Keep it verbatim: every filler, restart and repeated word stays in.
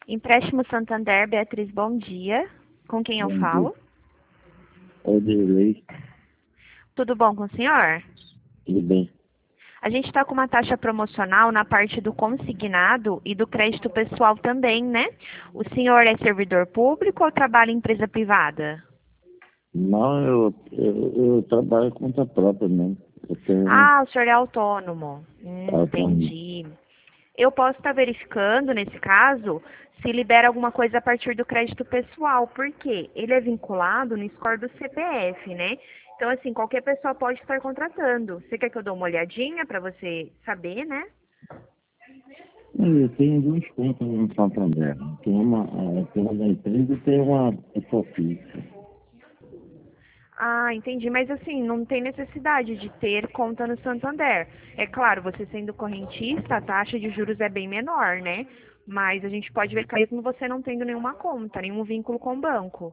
Empréstimo Santander, Beatriz, bom dia. Com quem eu Bom dia. falo? Oderlei, Tudo bom com o senhor? tudo bem? A gente está com uma taxa promocional na parte do consignado e do crédito pessoal também, né? O senhor é servidor público ou trabalha em empresa privada? Não, eu, eu, eu trabalho com conta própria mesmo. Eu tenho Ah, o senhor é autônomo. Hum, autônomo. entendi. Eu posso estar verificando, nesse caso, se libera alguma coisa a partir do crédito pessoal, porque ele é vinculado no score do C P F, né? Então, assim, qualquer pessoa pode estar contratando. Você quer que eu dê uma olhadinha para você saber, né? Eu tenho duas contas no Santander. Tem uma, eh, tem uma da empresa e tem uma pessoa física. Ah, entendi. Mas assim, não tem necessidade de ter conta no Santander. É claro, você sendo correntista, a taxa de juros é bem menor, né? Mas a gente pode ver que mesmo você não tendo nenhuma conta, nenhum vínculo com o banco.